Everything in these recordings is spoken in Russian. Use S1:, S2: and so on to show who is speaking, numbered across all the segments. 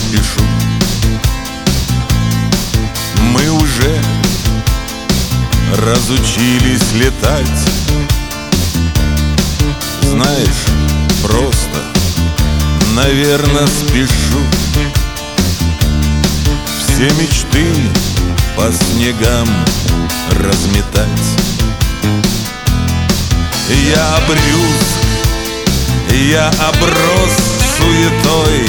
S1: напишу. Мы уже разучились летать. Знаешь, просто, наверно, спешу. Все мечты по снегам разметать. Я обрюз, я оброс суетой,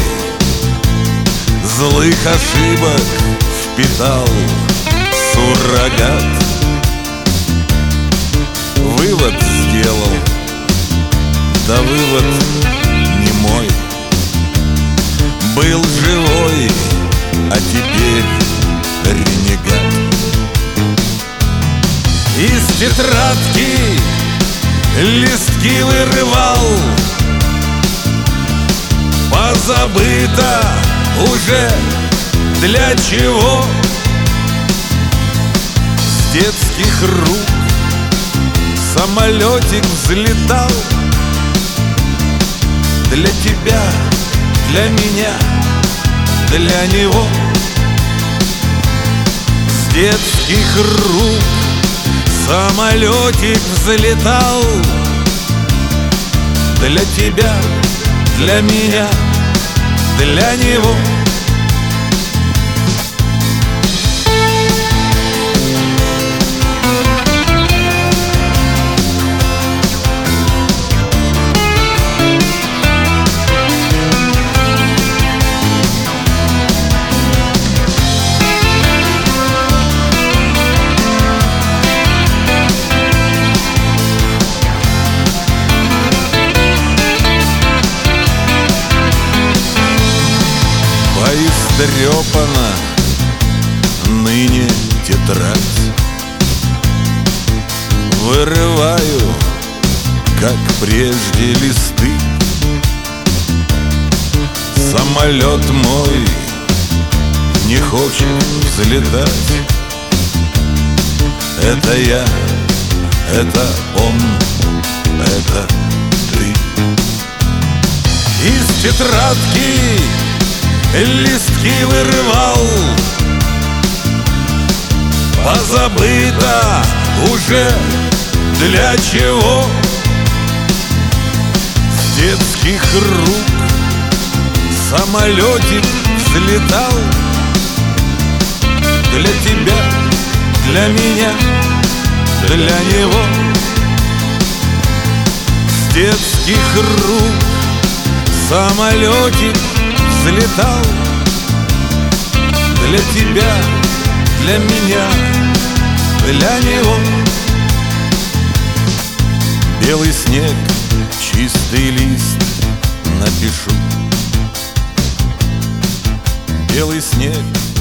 S1: злых ошибок впитал суррогат. Вывод сделал, да вывод не мой. Был живой, а теперь ренегат. Из тетрадки листки вырывал, позабыто уже для чего. С детских рук самолетик взлетал. Для тебя, для меня, для него. С детских рук самолетик взлетал. Для тебя, для меня, для него. Поистрепана ныне тетрадь. Вырываю, как прежде, листы. Самолет мой не хочет взлетать. Это я, это он, это ты. Из тетрадки листки вырывал, позабыто уже для чего. С детских рук самолетик взлетал. Для тебя, для меня, для него. С детских рук самолетик взлетал. Для тебя, для меня, для него. Белый снег, чистый лист напишу. Белый снег,